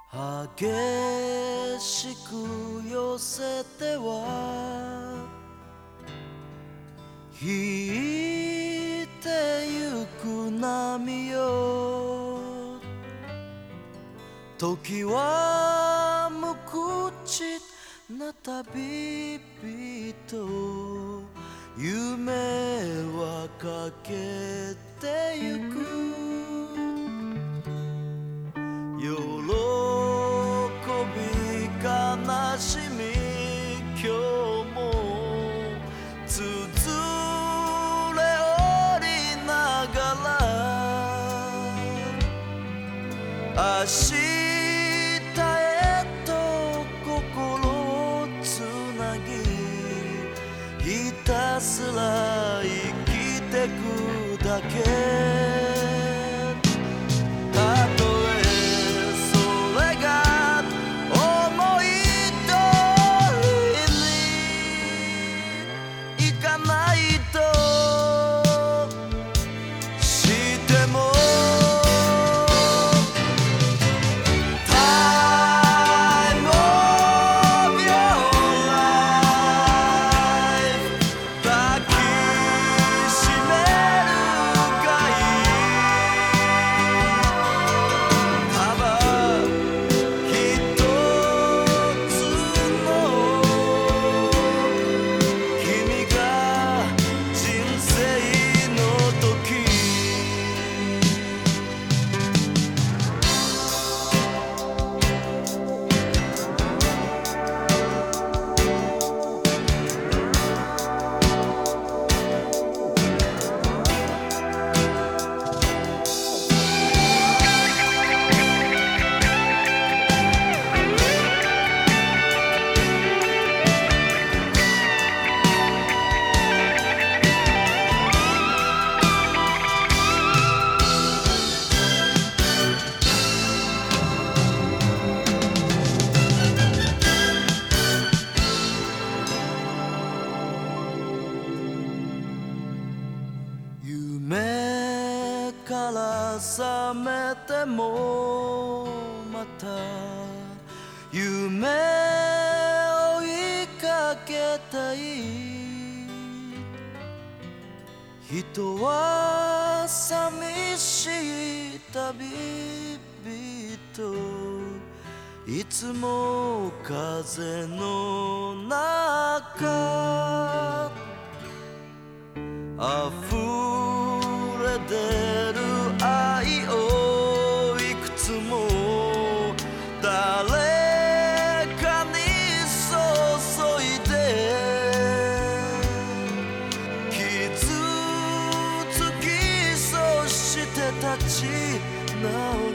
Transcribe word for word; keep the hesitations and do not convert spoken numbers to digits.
激しく寄せては引いてゆく波よ、時は無口な旅人、夢はかけてゆく、喜び悲しみ今日もつづれおりながら、明日へと心をつなぎ、ひたすら生きてくだけ。夢から覚めてもまた夢を追いかけたい、人は寂しい旅人、いつも風の中溢れ出る愛をいくつも誰かに注いで、傷つきそして立ち直る